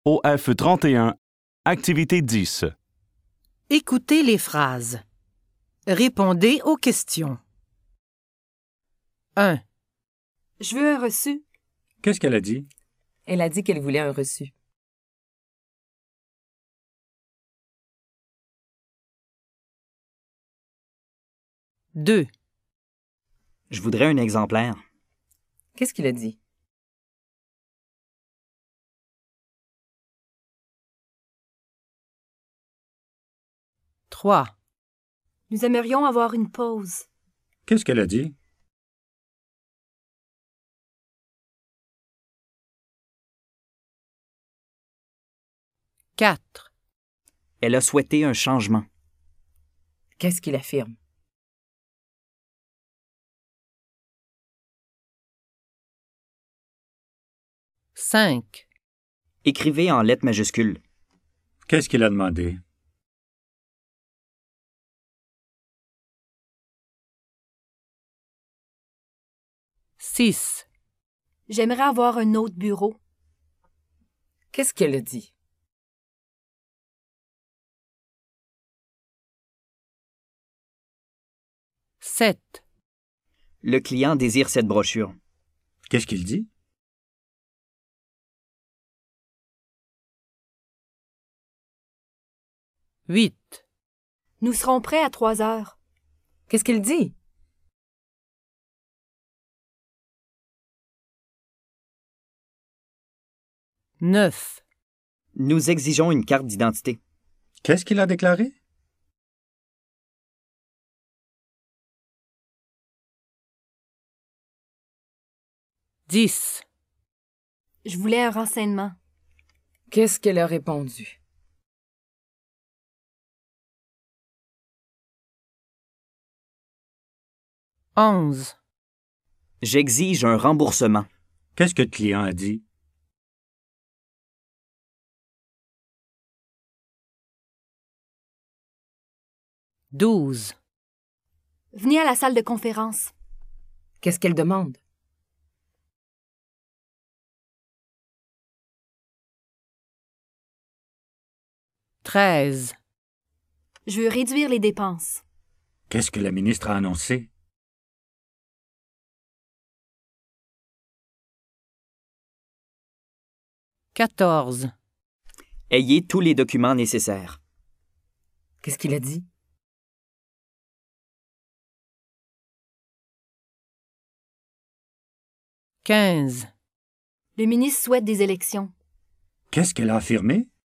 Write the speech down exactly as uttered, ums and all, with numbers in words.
O F trente et un, activité dix. Écoutez les phrases. Répondez aux questions. un. Je veux un reçu. Qu'est-ce qu'elle a dit? Elle a dit qu'elle voulait un reçu. deux. Je voudrais un exemplaire. Qu'est-ce qu'il a dit? trois. Nous aimerions avoir une pause. Qu'est-ce qu'elle a dit? quatre. Elle a souhaité un changement. Qu'est-ce qu'il affirme? cinq. Écrivez en lettres majuscules. Qu'est-ce qu'il a demandé? six. J'aimerais avoir un autre bureau. Qu'est-ce qu'elle a dit? sept. Le client désire cette brochure. Qu'est-ce qu'il dit? huit. Nous serons prêts à trois heures. Qu'est-ce qu'il dit? neuf. Nous exigeons une carte d'identité. Qu'est-ce qu'il a déclaré? dix. Je voulais un renseignement. Qu'est-ce qu'elle a répondu? onze. J'exige un remboursement. Qu'est-ce que le client a dit? douze. Venez à la salle de conférence. Qu'est-ce qu'elle demande? treize. Je veux réduire les dépenses. Qu'est-ce que la ministre a annoncé? quatorze. Ayez tous les documents nécessaires. Qu'est-ce qu'il a dit? quinze. Le ministre souhaite des élections. Qu'est-ce qu'elle a affirmé?